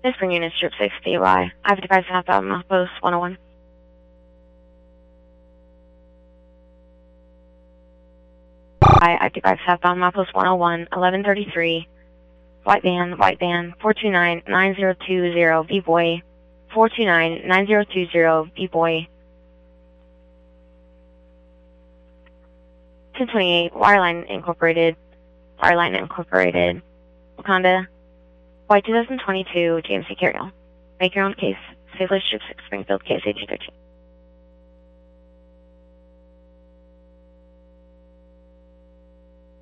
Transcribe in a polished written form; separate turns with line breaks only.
Spring Unit, Strip 6, DY. I-55 southbound, Milepost 101. I-55 southbound, Milepost 101, 1133. White van, 429-9020, V-Boy. 429-9020, V-Boy. 1028, Wireline Incorporated, Wakanda. White 2022, GMC carry-on. Make your own case. Safely Strip 6, Springfield, KSH 13.